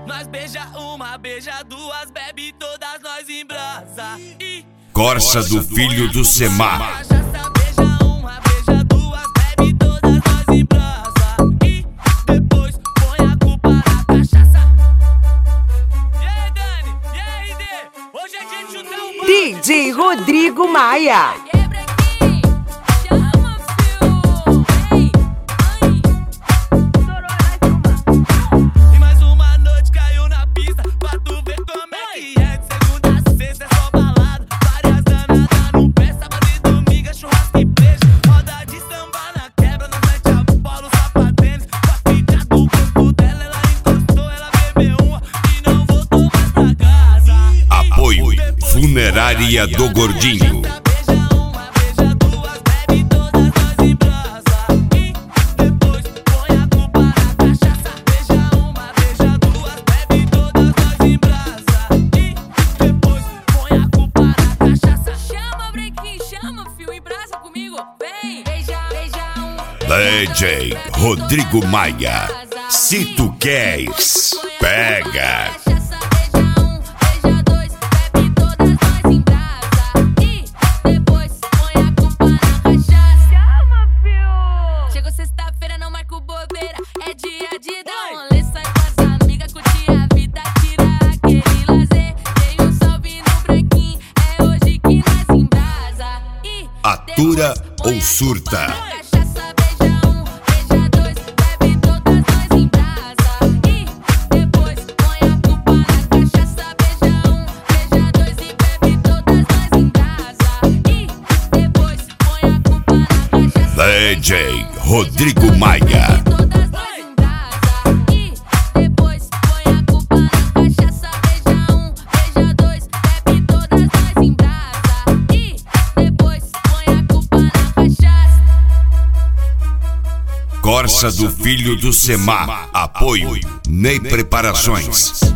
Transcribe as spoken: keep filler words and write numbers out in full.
Nós beija uma, beija duas, bebe todas nós em brasa. E Corsa do filho do Semar. cachaça, beija uma, beija duas, bebe todas nós em brasa. E depois põe a culpa na cachaça. E aí, Dani? E aí, D? Hoje é dia de chutar um bolo. D J Rodrigo Maia. E mais uma noite caiu na pista, pra tu ver como é que é. De segunda a sexta é só balada, várias danadas no pé. Sábado e domingo é churrasco e beijo. Roda de samba na quebra, nós mete a bola, sapatênis. Com a fica do corpo dela, ela encostou, ela bebeu uma e não voltou mais pra casa. Apoio Funerária do Gordinho. D J Rodrigo Maia. Se tu queres, pega. Chegou sexta-feira, não marco bobeira. É dia de dar um rolê, sai com as amigas, curtir a vida, tirar aquele lazer. Dei um salve no branquinho, é hoje que nós embrasa. E Atura ou surta? cachaça, beija um, beija dois, bebe todas nós em brasa. E depois põe a culpa na cachaça, beija um, beija dois e bebe todas nós em brasa. E depois põe a culpa na cachaça. D J Rodrigo Maia. Todas nós em brasa. E depois põe a culpa na cachaça. Beija um, beija dois, bebe todas nós em brasa. E depois põe a culpa na cachaça. Corsa do filho do Semar. Apoio Ney Preparações.